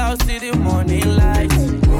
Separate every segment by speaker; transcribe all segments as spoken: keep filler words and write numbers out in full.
Speaker 1: clouds, see the morning light.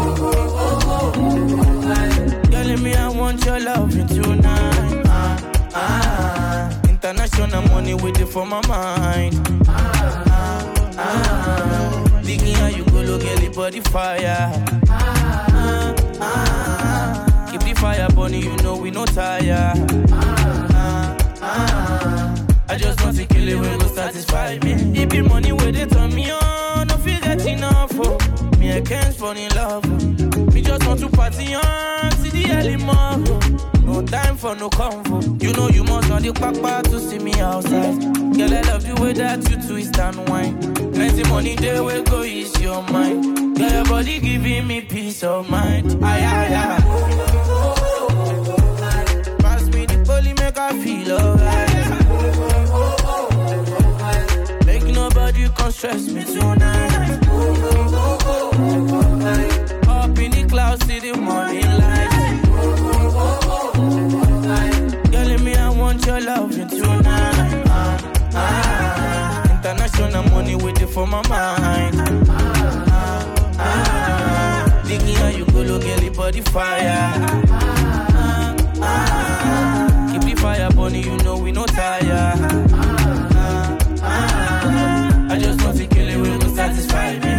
Speaker 1: Telling me I want your love tonight. Ah, ah. International money with it for my mind. Ah, ah, ah. Digging how you go look at the body fire. Ah, ah, ah. Keep the fire burning, you know we no tire. Ah, ah, ah. I just want to kill it when go satisfy me. It be money where they turn me on, no feel that enough for me. I can't fall in love. Me just want to party on, see the early morning. No time for no comfort. You know you must not the papa to see me outside. Girl, I love the way that you twist and wine. Plenty money there will go ease your mind. Girl, your body giving me peace of mind. Aye, aye, aye. Pass me the bully, make I feel alright. Make nobody come stress me tonight. Up in the clouds, see the morning light. Telling me I want your love tonight. Ah, ah. International money with it for my mind. Ah, ah. Digging how you go look at the body fire. Ah, ah. Keep the fire burning, you know we no tire. Ah, ah. I just want to kill it, we will satisfy me.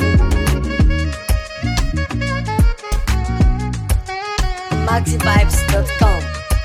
Speaker 2: Maxi Vibes dot com.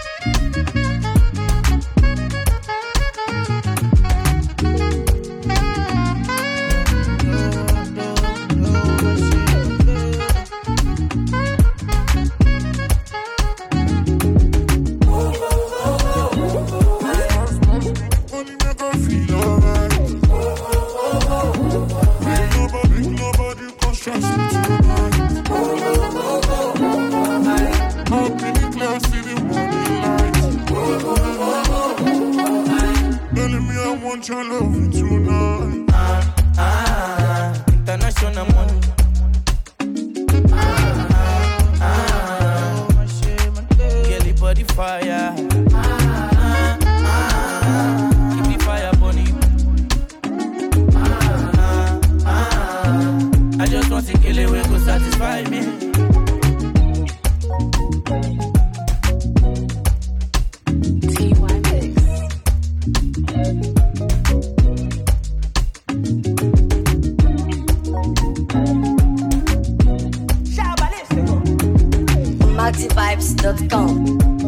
Speaker 3: Your love tonight.
Speaker 1: Ah, ah, international money. Ah, ah, ah. Get the body fire. Ah, ah, keep the fire burning. Ah, ah, I just want to kill it, we go satisfy me.
Speaker 2: Maxi Vibes dot com.